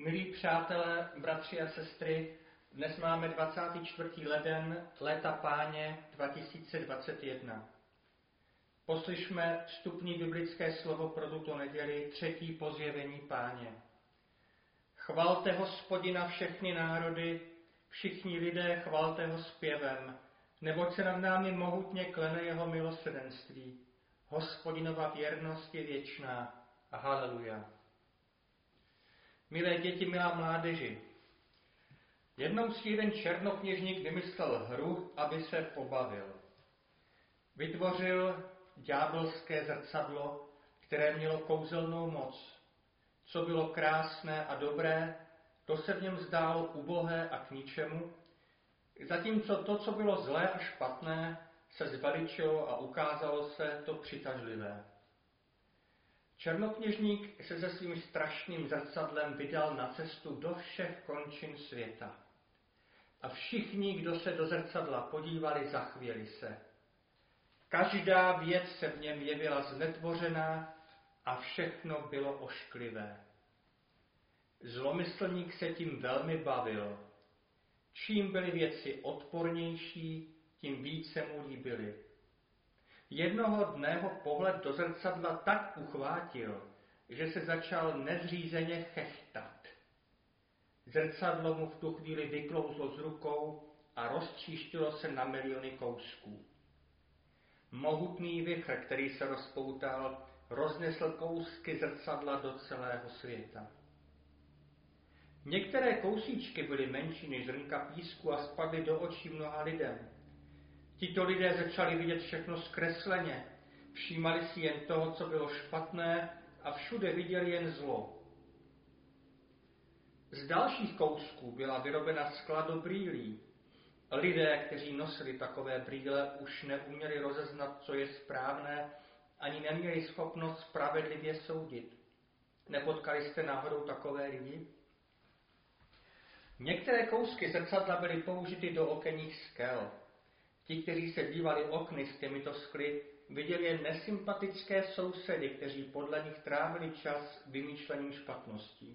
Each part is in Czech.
Milí přátelé, bratři a sestry, dnes máme 24. leden léta Páně 2021. Poslyšme vstupní biblické slovo pro tuto neděli, 3. po zjevení Páně. Chvalte Hospodina všechny národy, všichni lidé chvalte ho zpěvem, neboť se nad námi mohutně klene jeho milosrdenství. Hospodinova věrnost je věčná. Haleluja. Milé děti, milá mládeži, jednou si jeden černokněžník vymyslel hru, aby se pobavil. Vytvořil ďábelské zrcadlo, které mělo kouzelnou moc. Co bylo krásné a dobré, to se v něm zdálo ubohé a k ničemu, zatímco to, co bylo zlé a špatné, se zveličilo a ukázalo se to přitažlivé. Černokněžník se svým strašným zrcadlem vydal na cestu do všech končin světa. A všichni, kdo se do zrcadla podívali, zachvěli se. Každá věc se v něm jevila znetvořená a všechno bylo ošklivé. Zlomyslník se tím velmi bavil. Čím byly věci odpornější, tím více mu líbily. Jednoho dne ho pohled do zrcadla tak uchvátil, že se začal nezřízeně chechtat. Zrcadlo mu v tu chvíli vyklouzlo z rukou a roztříštilo se na miliony kousků. Mohutný vichr, který se rozpoutal, roznesl kousky zrcadla do celého světa. Některé kousíčky byly menší než zrnka písku a spadly do očí mnoha lidem. Tito lidé začali vidět všechno zkresleně, všímali si jen toho, co bylo špatné a všude viděli jen zlo. Z dalších kousků byla vyrobena skla do brýlí. Lidé, kteří nosili takové brýle, už neuměli rozeznat, co je správné, ani neměli schopnost spravedlivě soudit. Nepotkali jste náhodou takové lidi? Některé kousky zrcadla byly použity do okenních skel. Ti, kteří se dívali okny s těmito skly, viděli jen nesympatické sousedy, kteří podle nich trávili čas vymýšlením špatností.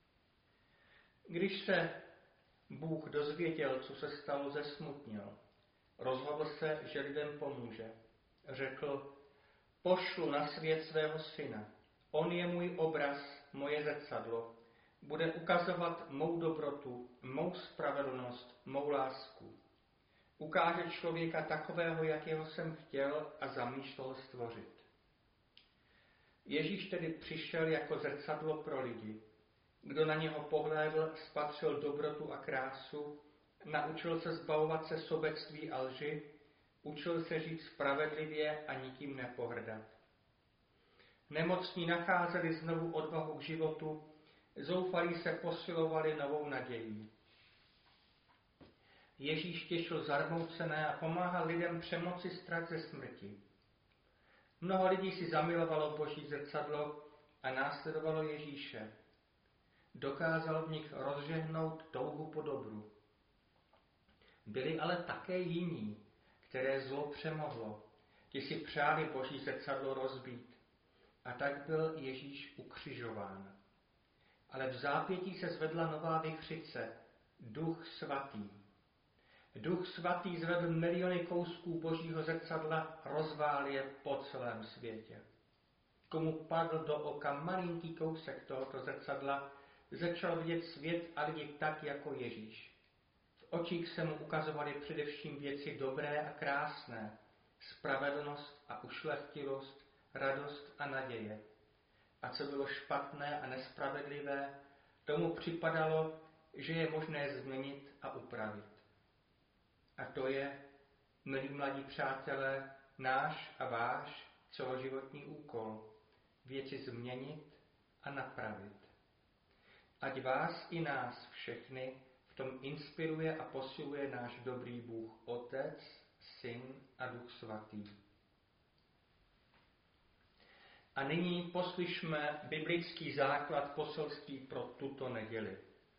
Když se Bůh dozvěděl, co se stalo, zesmutnil. Rozhodl se, že lidem pomůže. Řekl, pošlu na svět svého syna. On je můj obraz, moje zrcadlo. Bude ukazovat mou dobrotu, mou spravedlnost, mou lásku. Ukáže člověka takového, jakého jsem chtěl a zamýšlel stvořit. Ježíš tedy přišel jako zrcadlo pro lidi. Kdo na něho pohlédl, spatřil dobrotu a krásu, naučil se zbavovat se sobectví a lži, učil se žít spravedlivě a nikým nepohrdat. Nemocní nacházeli znovu odvahu k životu, zoufalí se posilovali novou nadějí. Ježíš těšil zarmoucené a pomáhal lidem přemoci strach ze smrti. Mnoho lidí si zamilovalo Boží zrcadlo a následovalo Ježíše. Dokázal v nich rozžehnout touhu po dobru. Byli ale také jiní, které zlo přemohlo. Ti si přáli Boží zrcadlo rozbít. A tak byl Ježíš ukřižován. Ale v zápětí se zvedla nová vichřice, Duch Svatý. Duch Svatý zvedl miliony kousků Božího zrcadla, rozvál je po celém světě. Komu padl do oka malinký kousek tohoto zrcadla, začal vidět svět a lidi tak jako Ježíš. V očích se mu ukazovaly především věci dobré a krásné, spravedlnost a ušlechtilost, radost a naděje. A co bylo špatné a nespravedlivé, tomu připadalo, že je možné změnit a upravit. A to je, milí mladí přátelé, náš a váš celoživotní úkol. Věci změnit a napravit. Ať vás i nás všechny v tom inspiruje a posiluje náš dobrý Bůh Otec, Syn a Duch Svatý. A nyní poslyšme biblický základ poselství pro tuto neděli.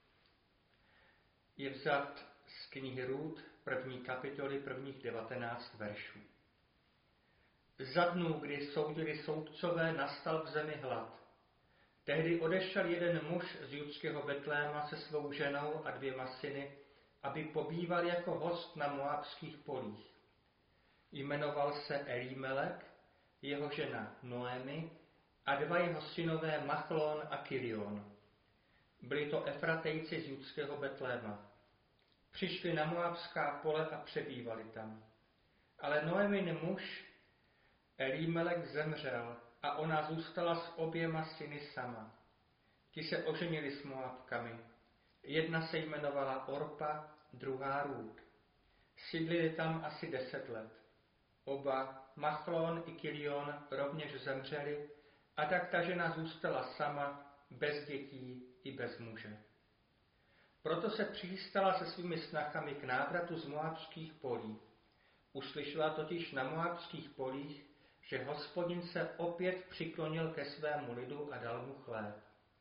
Je vzat z knihy Rút, 1. kapitoly, prvních 19 veršů. Za dnů, kdy soudili soudcové, nastal v zemi hlad. Tehdy odešel jeden muž z judského Betléma se svou ženou a 2 syny, aby pobýval jako host na moabských polích. Jmenoval se Elimelek, jeho žena Noemi a 2 jeho synové Machlon a Kilion. Byli to Efratejci z judského Betléma. Přišli na moabská pole a přebývali tam. Ale Noemin muž Elimelek zemřel a ona zůstala s 2 syny sama. Ti se oženili s Moabkami. Jedna se jmenovala Orpa, druhá Rút. Sídlili tam asi 10 let. Oba, Machlon i Kilion, rovněž zemřeli a tak ta žena zůstala sama, bez dětí i bez muže. Proto se přichystala se svými snachami k návratu z moabských polí. Uslyšela totiž na moabských polích, že Hospodin se opět přiklonil ke svému lidu a dal mu chléb.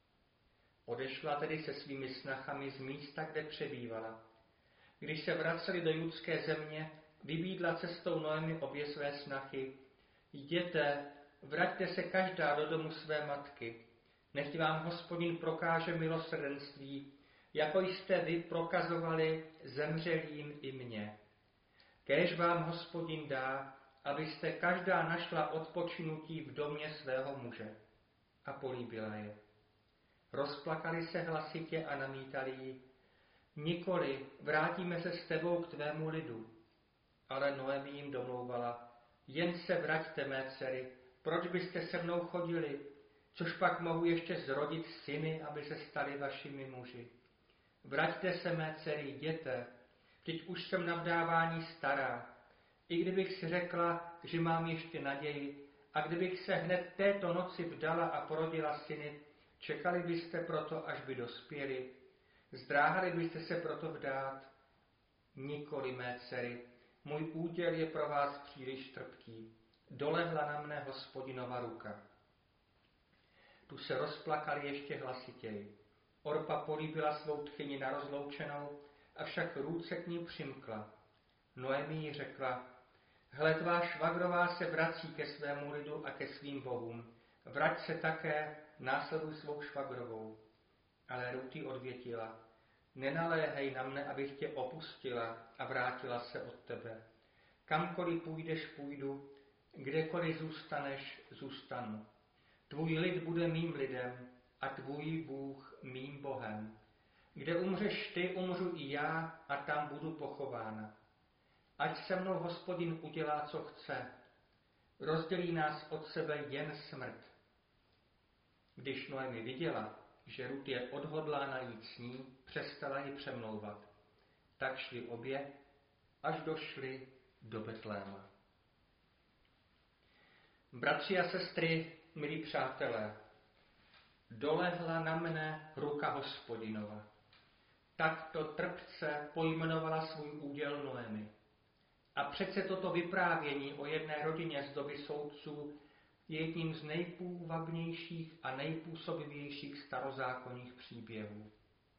Odešla tedy se svými snachami z místa, kde přebývala. Když se vraceli do judské země, vybídla cestou Noemi 2 své snachy. Jděte, vraťte se každá do domu své matky. Nechť vám Hospodin prokáže milosrdenství, jako jste vy prokazovali zemřelým i mně. Kéž vám Hospodin dá, abyste každá našla odpočinutí v domě svého muže. A políbila je. Rozplakali se hlasitě a namítali jí: Nikoli, vrátíme se s tebou k tvému lidu. Ale Noemi jim domlouvala: Jen se vraťte, mé dcery, proč byste se mnou chodili, což pak mohu ještě zrodit syny, aby se stali vašimi muži. Vraťte se, mé dcery, jděte, vždyť už jsem na vdávání stará. I kdybych si řekla, že mám ještě naději, a kdybych se hned této noci vdala a porodila syny, čekali byste proto, až by dospěli? Zdráhali byste se proto vdát? Nikoli, mé dcery, můj úděl je pro vás příliš trpký. Dolehla na mne Hospodinova ruka. Tu se rozplakali ještě hlasitěji. Orpa políbila svou tchyni na rozloučenou, avšak Rút se k ní přimkla. Noemi jí řekla: Hle, tvá švagrová se vrací ke svému lidu a ke svým bohům. Vrať se také, následuj svou švagrovou. Ale Rút jí odvětila: Nenaléhej na mne, abych tě opustila a vrátila se od tebe. Kamkoliv půjdeš, půjdu, kdekoliv zůstaneš, zůstanu. Tvůj lid bude mým lidem a tvůj Bůh mým Bohem. Kde umřeš ty, umřu i já a tam budu pochována. Ať se mnou Hospodin udělá, co chce. Rozdělí nás od sebe jen smrt. Když Noemi viděla, že Rut je odhodlána jít s ní, přestala ji přemlouvat. Tak šli obě, až došli do Betléma. Bratři a sestry, milí přátelé, dolehla na mne ruka Hospodinova. Takto trpce pojmenovala svůj úděl Noemi. A přece toto vyprávění o jedné rodině z doby soudců je jedním z nejpůvabnějších a nejpůsobivějších starozákonních příběhů.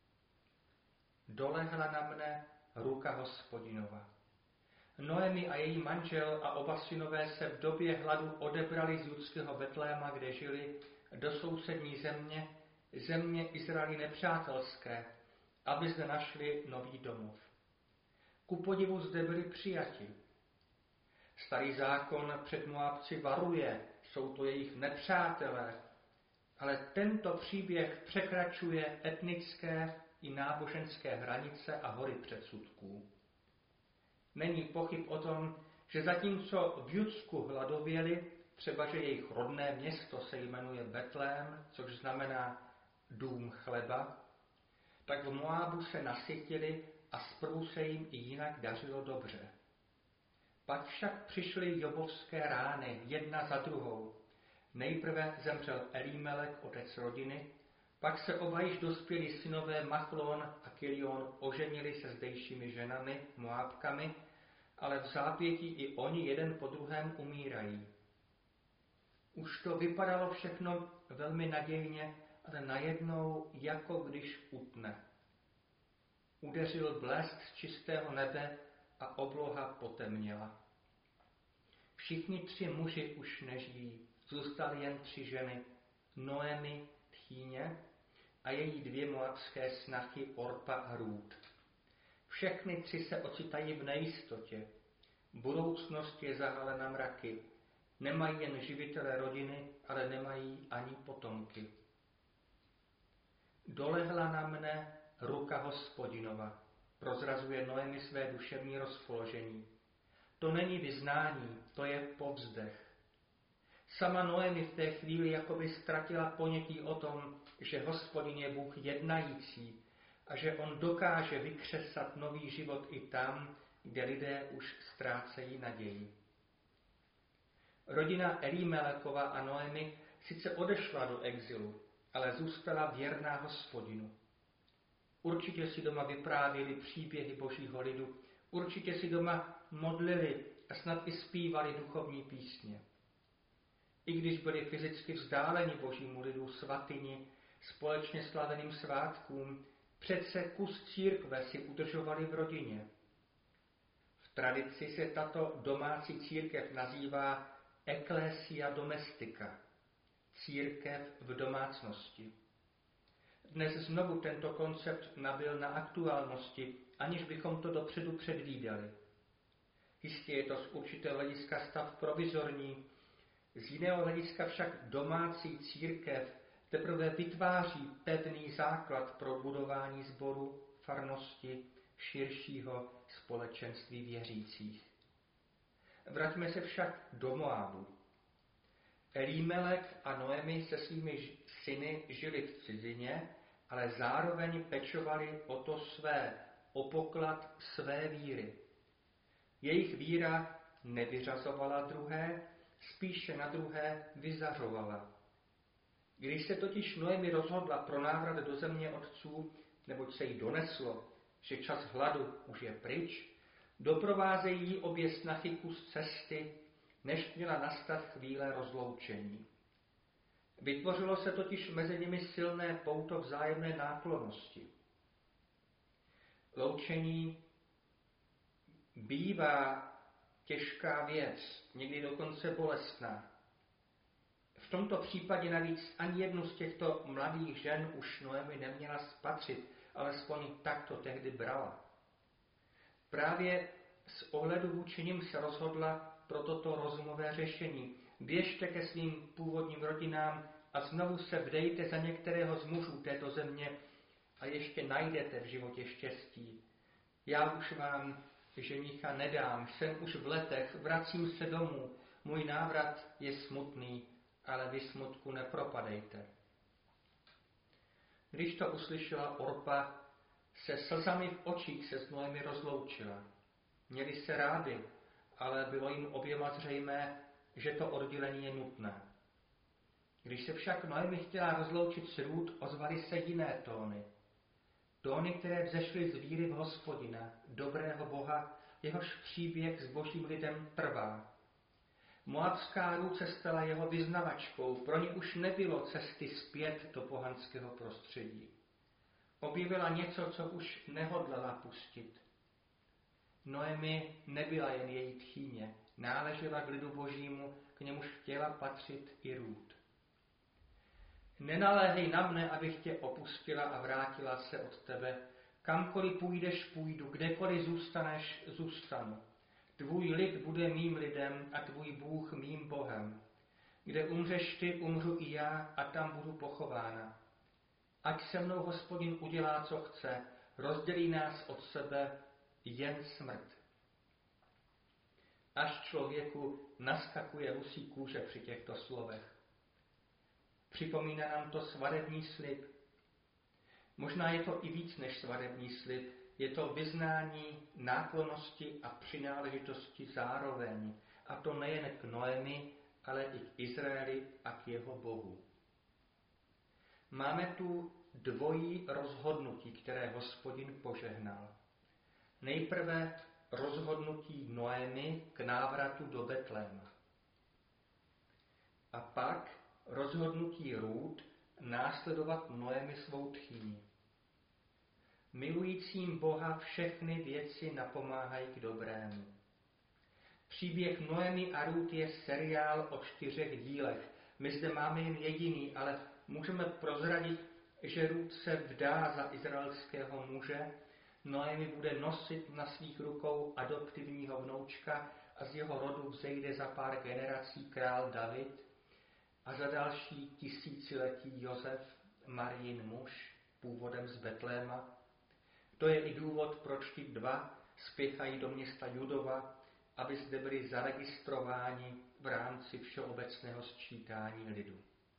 Dolehla na mne ruka Hospodinova. Noemi a její manžel a 2 synové se v době hladu odebrali z judského Betléma, kde žili, do sousední země Izraeli nepřátelské, aby zde našli nový domov. Ku podivu zde byli přijati. Starý zákon před Moabci varuje, jsou to jejich nepřátelé, ale tento příběh překračuje etnické i náboženské hranice a hory předsudků. Není pochyb o tom, že zatímco v Judsku hladověli, třeba že jejich rodné město se jmenuje Betlém, což znamená dům chleba, tak v Moabu se nasytili a zprvu se jim i jinak dařilo dobře. Pak však přišly jobovské rány, jedna za druhou. Nejprve zemřel Elimelek, otec rodiny, pak se 2 již dospělí synové Machlon a Kilion oženili se zdejšími ženami, Moabkami, ale v zápětí i oni jeden po druhém umírají. Už to vypadalo všechno velmi nadějně, ale najednou jako když utne. Udeřil blesk z čistého nebe a obloha potemněla. Všichni 3 muži už nežijí, zůstaly jen 3 ženy, Noemi, tchýně a její 2 moabské snachy Orpa a Rút. Všechny 3 se ocitají v nejistotě. Budoucnost je zahalena mraky. Nemají jen živitele rodiny, ale nemají ani potomky. Dolehla na mne ruka Hospodinova, prozrazuje Noemi své duševní rozpoložení. To není vyznání, to je povzdech. Sama Noemi v té chvíli jakoby ztratila ponětí o tom, že Hospodin je Bůh jednající a že on dokáže vykřesat nový život i tam, kde lidé už ztrácejí naději. Rodina Elimelekova a Noemi sice odešla do exilu, ale zůstala věrná Hospodinu. Určitě si doma vyprávěli příběhy Božího lidu, určitě si doma modlili a snad i zpívali duchovní písně. I když byli fyzicky vzdáleni Božímu lidu, svatyni, společně slaveným svátkům, přece kus církve si udržovali v rodině. V tradici se tato domácí církev nazývá Ecclesia domestica, církev v domácnosti. Dnes znovu tento koncept nabyl na aktuálnosti, aniž bychom to dopředu předvídali. Jistě je to z určitého hlediska stav provizorní, z jiného hlediska však domácí církev teprve vytváří pevný základ pro budování sboru, farnosti, širšího společenství věřících. Vraťme se však do Moabu. Elimelek a Noemi se svými syny žili v cizině, ale zároveň pečovali o to své, o poklad své víry. Jejich víra nevyřazovala druhé, spíše na druhé vyzařovala. Když se totiž Noemi rozhodla pro návrat do země otců, neboť se jí doneslo, že čas hladu už je pryč, doprovázejí jí obě snachy kus cesty, než měla nastat chvíle rozloučení. Vytvořilo se totiž mezi nimi silné pouto vzájemné náklonnosti. Loučení bývá těžká věc, někdy dokonce bolestná. V tomto případě navíc ani jednu z těchto mladých žen už Noemi neměla spatřit, alespoň tak to tehdy brala. Právě z ohledu vůči nim se rozhodla pro toto rozumové řešení. Běžte ke svým původním rodinám a znovu se vdejte za některého z mužů této země a ještě najdete v životě štěstí. Já už vám ženicha nedám, jsem už v letech, vracím se domů, můj návrat je smutný, ale vy smutku nepropadejte. Když to uslyšela Orpa, se slzami v očích se s Noemi rozloučila. Měli se rádi, ale bylo jim oběma zřejmé, že to oddělení je nutné. Když se však Noemi chtěla rozloučit s Rút, ozvaly se jiné tóny. Tóny, které vzešly z víry v Hospodina, dobrého Boha, jehož příběh s Božím lidem trvá. Moabská Rút se stala jeho vyznavačkou, pro ní už nebylo cesty zpět do pohanského prostředí. Objevila něco, co už nehodlala pustit. Noemi nebyla jen její tchýně, náležela k lidu Božímu, k němuž chtěla patřit i Rút. Nenaléhej na mne, abych tě opustila a vrátila se od tebe. Kamkoliv půjdeš, půjdu, kdekoliv zůstaneš, zůstanu. Tvůj lid bude mým lidem a tvůj Bůh mým Bohem. Kde umřeš ty, umřu i já a tam budu pochována. Ať se mnou Hospodin udělá, co chce, rozdělí nás od sebe jen smrt. Až člověku naskakuje husí kůže při těchto slovech. Připomíná nám to svatební slib. Možná je to i víc než svatební slib, je to vyznání náklonnosti a přináležitosti zároveň, a to nejen k Noemi, ale i k Izraeli a k jeho Bohu. Máme tu dvojí rozhodnutí, které Hospodin požehnal. Nejprve rozhodnutí Noemi k návratu do Betléma. A pak rozhodnutí Rút následovat Noemi svou tchýni. Milujícím Boha všechny věci napomáhají k dobrému. Příběh Noemi a Rút je seriál o 4 dílech. My zde máme jen jediný, ale můžeme prozradit, že Rút se vdá za izraelského muže, Noemi bude nosit na svých rukou adoptivního vnoučka a z jeho rodu vzejde za pár generací král David a za další tisíciletí Josef, Marijin muž, původem z Betléma. To je i důvod, proč ti dva spěchají do města Judova, aby zde byli zaregistrováni v rámci všeobecného sčítání lidu.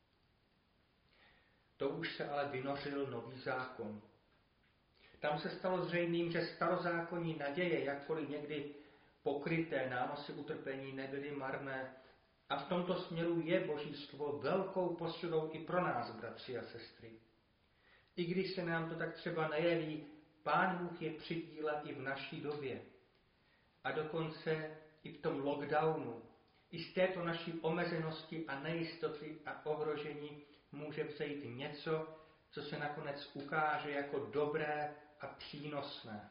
To už se ale vynořil Nový zákon. Tam se stalo zřejmým, že starozákonní naděje, jakkoliv někdy pokryté nánosy utrpení, nebyly marné. A v tomto směru je Boží slovo velkou posudou i pro nás, bratři a sestry. I když se nám to tak třeba nejeví, Pán Bůh je při díle i v naší době. A dokonce i v tom lockdownu, i z této naší omezenosti a nejistoty a ohrožení může vzejít něco, co se nakonec ukáže jako dobré a přínosné.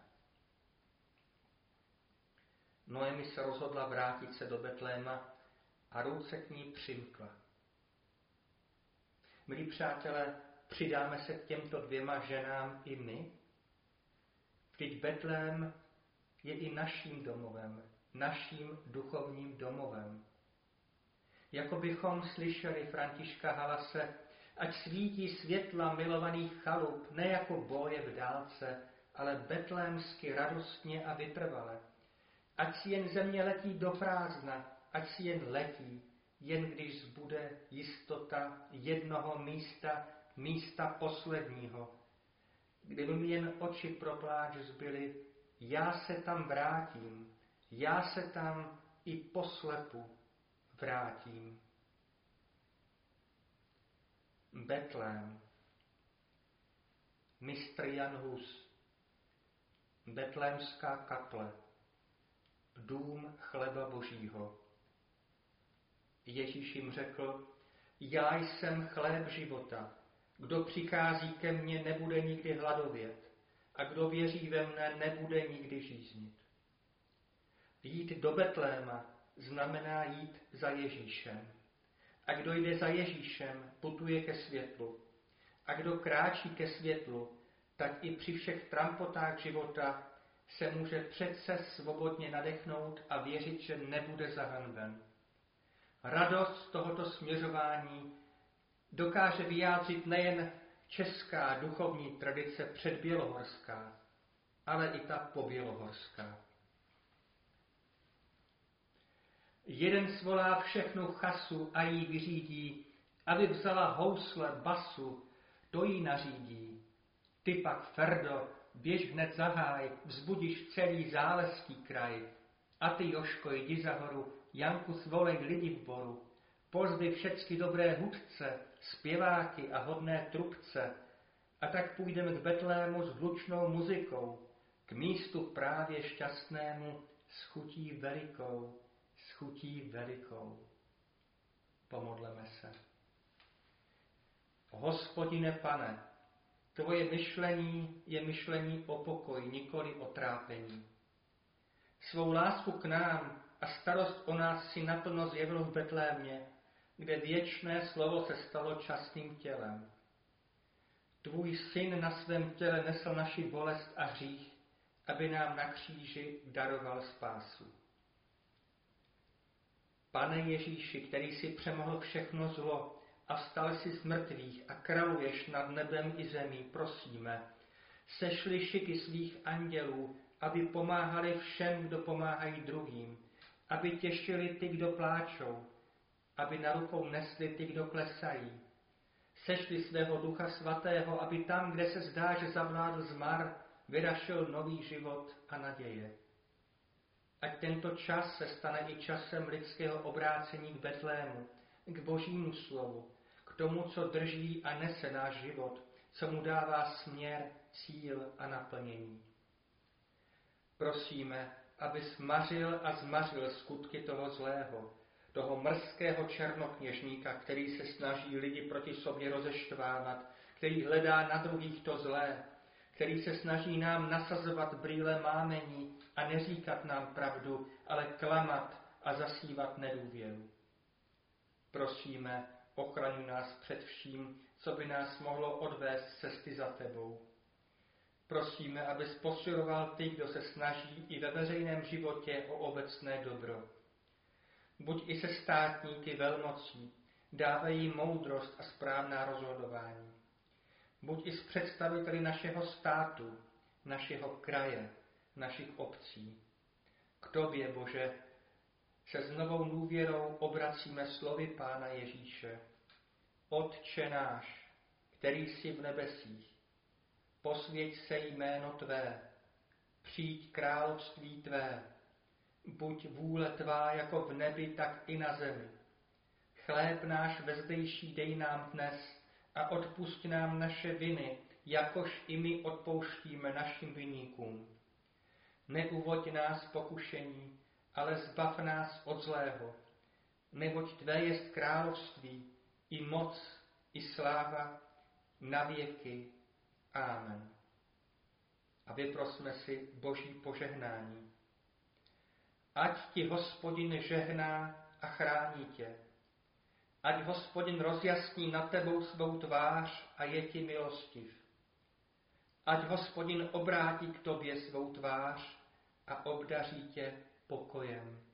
Noemi se rozhodla vrátit se do Betléma a Rút se k ní přimkla. Milí přátelé, přidáme se k těmto dvěma ženám i my? Vždyť Betlém je i naším domovem, naším duchovním domovem. Jako bychom slyšeli Františka Halase, ať svítí světla milovaných chalup, ne jako boje v dálce, ale betlémsky radostně a vytrvale. Ať si jen země letí do prázdna, ať si jen letí, jen když zbude jistota jednoho místa, místa posledního. Kdyby mi jen oči pro pláč zbyly, já se tam vrátím, já se tam i poslepu vrátím. Betlém, mistr Jan Hus, betlémská kaple, dům chleba Božího. Ježíš jim řekl, já jsem chléb života, kdo přichází ke mně, nebude nikdy hladovět a kdo věří ve mne, nebude nikdy žíznit. Jít do Betléma znamená jít za Ježíšem. A kdo jde za Ježíšem, putuje ke světlu. A kdo kráčí ke světlu, tak i při všech trampotách života se může přece svobodně nadechnout a věřit, že nebude zahanben. Radost tohoto směřování dokáže vyjádřit nejen česká duchovní tradice předbělohorská, ale i ta pobělohorská. Jeden svolá všechnu chasu a jí vyřídí, aby vzala housle basu, to jí nařídí. Ty pak, Ferdo, běž hned zaháj, vzbudíš celý záleský kraj. A ty, Joško, jdi za horu, Janku, svolej lidi v boru. Pozvi všecky dobré hudce, zpěváky a hodné trubce. A tak půjdeme k Betlému s hlučnou muzikou, k místu právě šťastnému s chutí velikou, s chutí velikou. Pomodleme se. Hospodine Pane, tvoje myšlení je myšlení o pokoji, nikoli o trápení. Svou lásku k nám a starost o nás si naplno zjevil v Betlémě, kde věčné slovo se stalo časným tělem. Tvůj syn na svém těle nesl naši bolest a hřích, aby nám na kříži daroval spásu. Pane Ježíši, který si přemohl všechno zlo a vstal si z mrtvých a králuješ nad nebem i zemí, prosíme, sešli šiky svých andělů, aby pomáhali všem, kdo pomáhají druhým, aby těšili ty, kdo pláčou, aby na rukou nesli ty, kdo klesají. Sešli svého Ducha Svatého, aby tam, kde se zdá, že zavládl zmar, vyrašil nový život a naděje. Ať tento čas se stane i časem lidského obrácení k Betlému, k Božímu slovu, k tomu, co drží a nese náš život, co mu dává směr, cíl a naplnění. Prosíme, aby smařil a zmařil skutky toho zlého, toho mrzkého černokněžníka, který se snaží lidi proti sobě rozeštvávat, který hledá na druhých to zlé, který se snaží nám nasazovat brýle mámení a neříkat nám pravdu, ale klamat a zasívat nedůvěru. Prosíme, ochraňuj nás před vším, co by nás mohlo odvést z cesty za tebou. Prosíme, abys posiloval ty, kdo se snaží i ve veřejném životě o obecné dobro. Buď i se státníky velmocí, dávej jim moudrost a správná rozhodování. Buď i s představiteli našeho státu, našeho kraje, našich obcí. K tobě, Bože, se s novou důvěrou obracíme slovy Pána Ježíše. Otče náš, který jsi v nebesích, posvěť se jméno tvé, přijď království tvé, buď vůle tvá jako v nebi, tak i na zemi. Chléb náš vezdejší dej nám dnes a odpusť nám naše viny, jakož i my odpouštíme našim viníkům. Neuvoď nás pokušení, ale zbav nás od zlého, neboť tvé jest království, i moc, i sláva, na věky. Amen. A vyprosme si Boží požehnání. Ať ti Hospodin žehná a chrání tě. Ať Hospodin rozjasní nad tebou svou tvář a je ti milostiv. Ať Hospodin obrátí k tobě svou tvář a obdaří tě pokojem.